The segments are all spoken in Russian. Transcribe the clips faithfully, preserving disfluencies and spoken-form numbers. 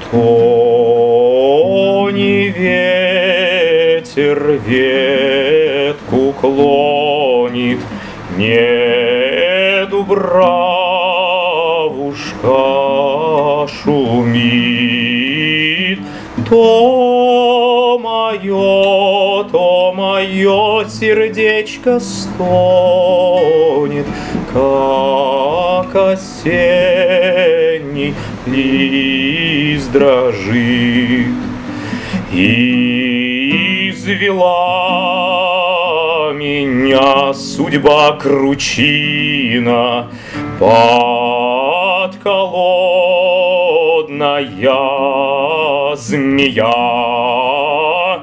То не ветер ветку клонит, не дубравушка шумит, то мое, то мое сердечко стонет, как осенний лист дрожит. И извела меня судьба кручина, подколодная змея.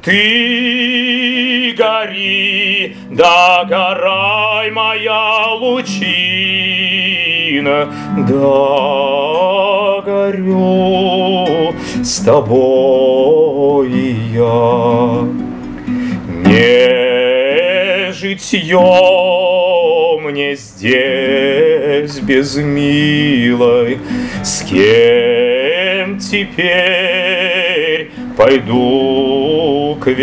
Ты гори, догорай, моя лучина, да горю с тобой и я. Не житье мне здесь без милой, с кем теперь пойду к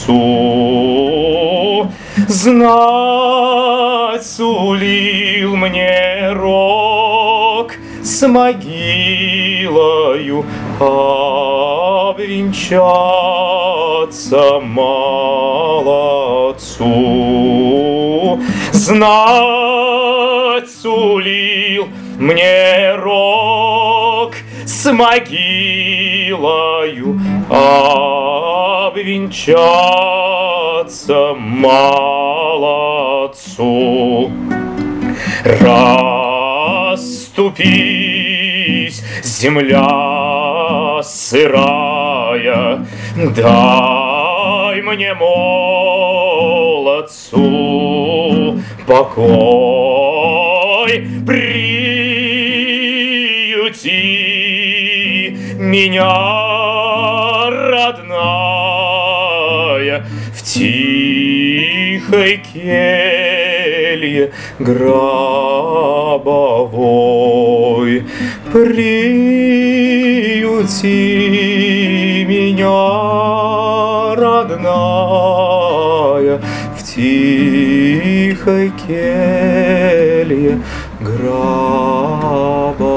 венцу? Знать сулил мне рок с могилою обвенчаться молодцу. Знать сулил мне рок с могилою обвенчаться молодцу. Расступись, земля сырая, дай мне, молодцу, покой. Приюти меня, родная, в тихой келье гробовой. Приюти меня, родная, в тихой келье гробовой.